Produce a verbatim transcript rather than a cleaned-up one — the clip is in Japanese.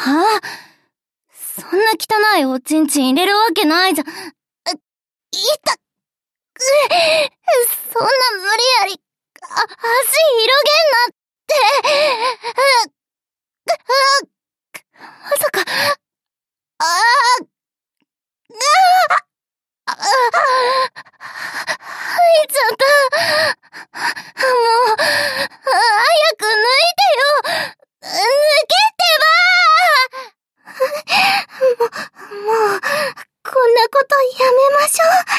はぁ、そんな汚いおちんちん入れるわけないじゃん。いたく、そんな無理やり、あ、足広げんなって。まさか、ああ、ああ、吐いちゃった。もう、早く抜いてよ。抜けてば。もう、もう、こんなことやめましょう。